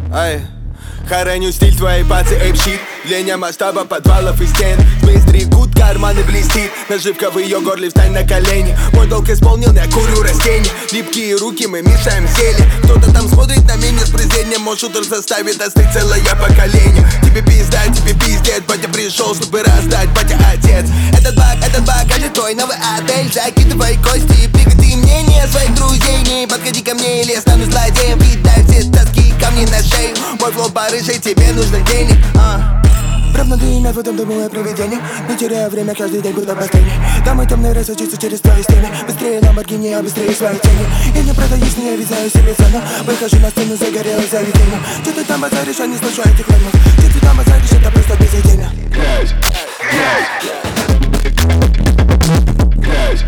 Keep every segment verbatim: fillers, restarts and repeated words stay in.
Ай, хороню стиль твоей пацы эйпщит. Длиня масштаба подвалов и стен. Тьмы стригут, карманы блестит. Наживка в ее горле, встань на колени. Мой долг исполнил, я курю растения. Липкие руки, мы мешаем зелье. Кто-то там смотрит на меня с презрением. Мой шутер заставит остыть целое поколение. Тебе пизда, тебе пиздец. Батя пришел, чтобы раздать, батя отец. Этот баг, этот баг, это твой новый отель. Закидывай кости, пригоди мнение своих друзей. Не подходи ко мне или я стану злодеем. Видай все тоски, камни на шею. Мой флоу порыжей, тебе нужно денег, а. Правда, ты имя в этом думаю о проведении. Не теряя время, каждый день было последний. Там мой темный рейс сочится через твои стены. Быстрее Ламборгини, а быстрее свои тени. Я не продаюсь, не обещаю себе цену. Выхожу на сцену, загорелый заведение. Че ты там базаришь, я не слышу этих лаймов. Че ты там базаришь, это просто безидейно. Грязь, грязь, грязь,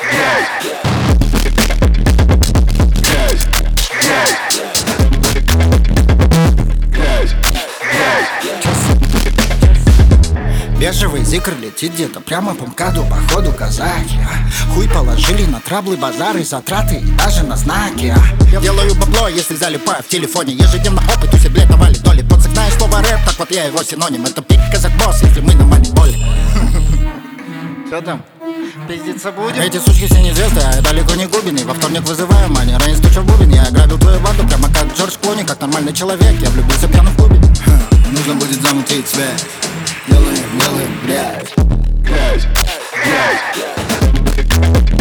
бежевый зикр летит где-то прямо по МКАДу, походу казаки. Хуй положили на траблы, базары, затраты и даже на знаки. Делаю бабло, если залипаю в телефоне. Ежедневно опыт, усе, блядь, навалит доли. Поцик, знаешь слово рэп, так вот я его синоним. Это пик казак босс, если мы на манипуле. Что там? Пиздиться будем? Эти сучки все неизвестны, а я далеко не губиный. Во вторник вызываю мани, ранее стучу в бубен. Я ограбил твою банду, прямо как Джордж Клуни. Как нормальный человек, я влюбился пьяно в клубе. Нужно будет замутить связь. Делаем, делаем грязь. Грязь, грязь.